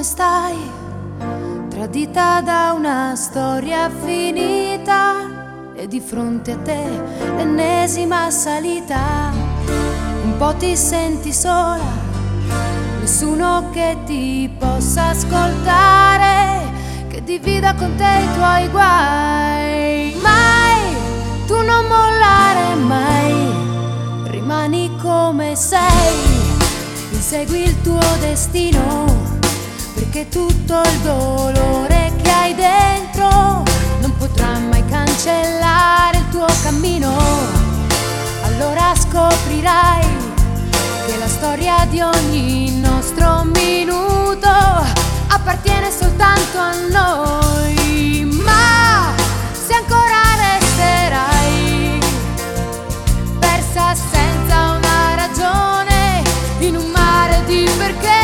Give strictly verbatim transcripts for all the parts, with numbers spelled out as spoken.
stai, tradita da una storia finita, e di fronte a te l'ennesima salita. Un po' ti senti sola, nessuno che ti possa ascoltare, che divida con te i tuoi guai. Mai, tu non mollare mai, rimani come sei, insegui il tuo destino, perché tutto il dolore che hai dentro non potrà mai cancellare il tuo cammino. Allora scoprirai che la storia di ogni nostro minuto appartiene soltanto a noi. Ma se ancora resterai persa senza una ragione in un mare di perché,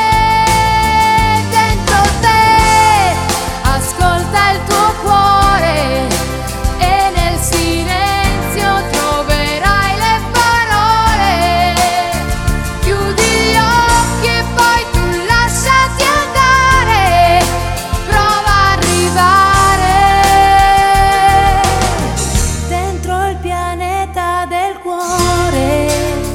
dentro te ascolta il tuo cuore e nel silenzio troverai le parole. Chiudi gli occhi e poi tu lasciati andare, prova a arrivare dentro il pianeta del cuore.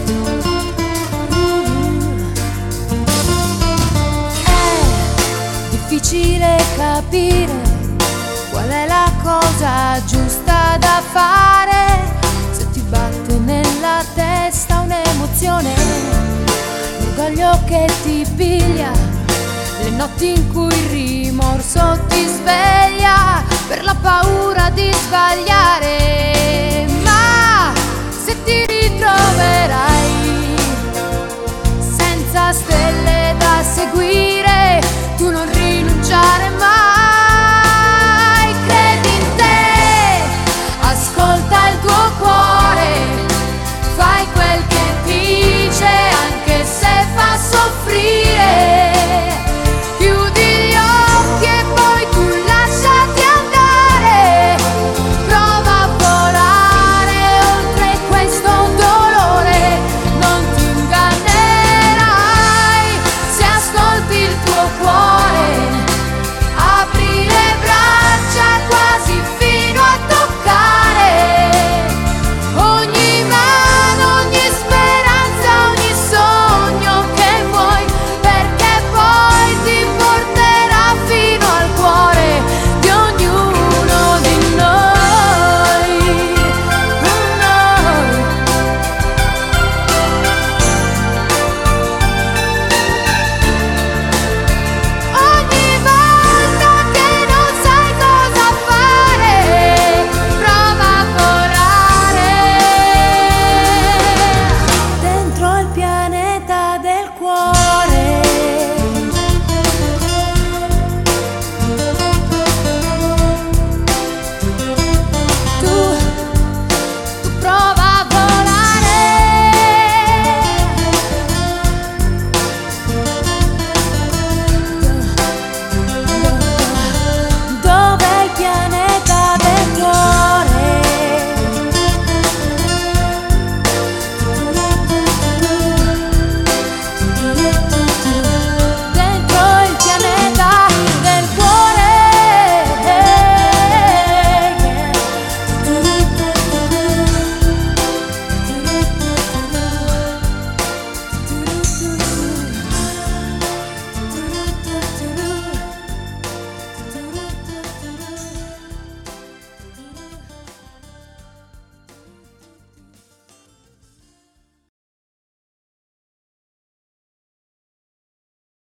Difficile capire qual è la cosa giusta da fare, se ti batte nella testa un'emozione, l'orgoglio che ti piglia, le notti in cui il rimorso ti sveglia per la paura di sbagliare. Ma se ti ritroverai senza stelle da seguire, tu non rinunciare mai.